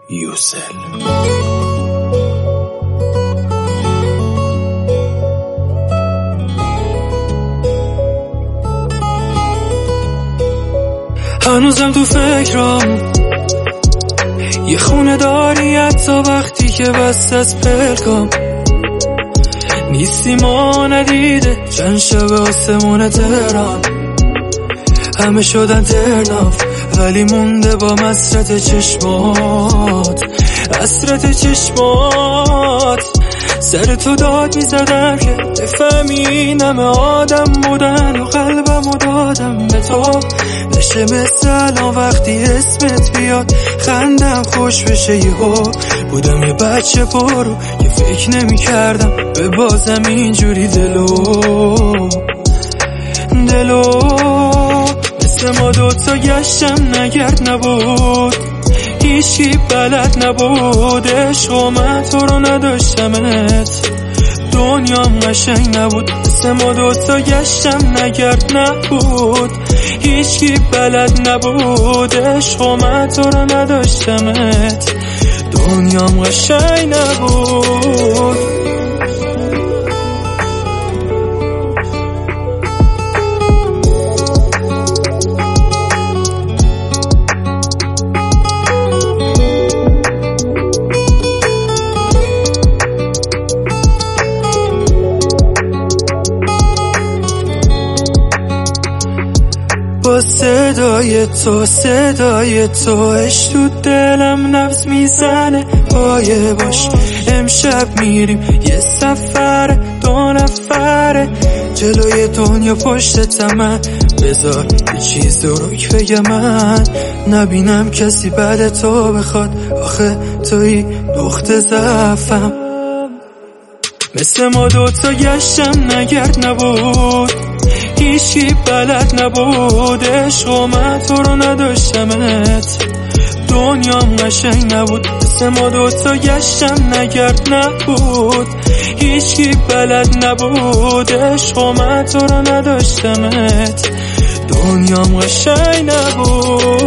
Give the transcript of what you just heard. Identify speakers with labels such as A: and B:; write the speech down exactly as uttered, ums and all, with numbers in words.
A: یوسل.
B: هنوزم تو فکرام یه خونه داری حتی وقتی که بست از پلکام نیستی، ما ندیده چند شب آسمون تهران همه شدن ترناف ولی مونده با مسرت چشمات، حسرت چشمات. سر تو داد میزدم که بفهمی این همه آدم بودن و قلبمو دادم به تو، نشه مثل الان وقتی اسمت بیاد خندم خوش بشه. یهو بودم یه بچه پرو که فکر نمی کردم به بازم اینجوری دلو دلو مثل ما دوتا گشتم نگرد نبود، هیچی بلد نبود، عشق و من تو رو نداشتمت، دنیام قشنگ نبود. مثل ما دوتا گشتم نگرد نبود، هیچی بلد نبود، عشق و من تو رو نداشتمت، دنیام قشنگ نبود. با صدای تو صدای تو عشق تو دلم نبض میزنه، پایه باش امشب میریم یه سفر دو نفره جلوی دنیا پشت تمن، بذار یه چیز دروک بگم من نبینم کسی بعد تو بخواد، آخه توی دخت ضعفم. مثل ما دوتا گشتم نگرد نبود، هیچی بلد نبود، عشق و من تو رو نداشتمت، دنیام قشنگ نبود. مثل ما دوتا گشتم نگرد نبود، هیچی بلد نبود، عشق و من تو رو نداشتمت، دنیام قشنگ نبود.